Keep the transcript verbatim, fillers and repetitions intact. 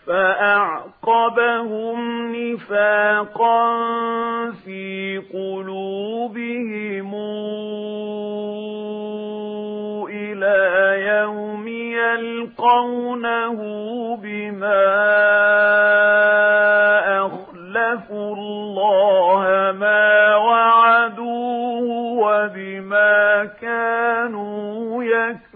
فأعقبهم نفاقا في قلوبهم إلى يوم يلقونه بما أخلفوا الله ما وعدوه وبما كانوا يكذبون.